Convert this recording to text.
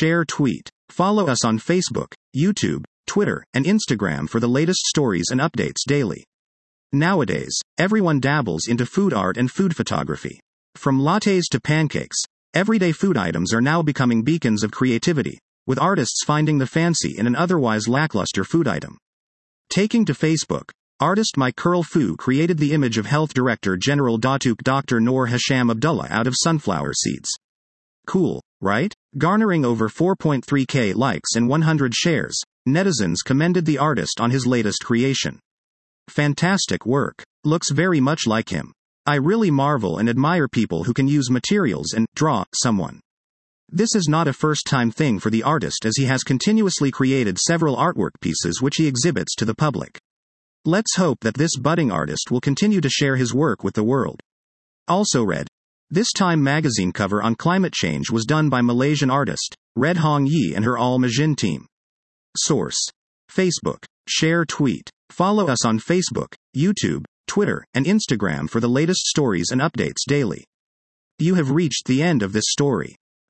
share, tweet. Follow us on Facebook, YouTube, Twitter, and Instagram for the latest stories and updates daily. Nowadays, everyone dabbles into food art and food photography. From lattes to pancakes, everyday food items are now becoming beacons of creativity, with artists finding the fancy in an otherwise lackluster food item. Taking to Facebook, artist Mike Curl Fu created the image of Health Director General Datuk Dr. Noor Hasham Abdullah out of sunflower seeds. Cool, right? Garnering over 4.3k likes and 100 shares, netizens commended the artist on his latest creation. Fantastic work. Looks very much like him. I really marvel and admire people who can use materials and draw someone. This is not a first-time thing for the artist, as he has continuously created several artwork pieces which he exhibits to the public. Let's hope that this budding artist will continue to share his work with the world. Also read. This Time magazine cover on climate change was done by Malaysian artist, Red Hong Yi and her Al Majin team. Source. Facebook. Share, tweet. Follow us on Facebook, YouTube, Twitter, and Instagram for the latest stories and updates daily. You have reached the end of this story.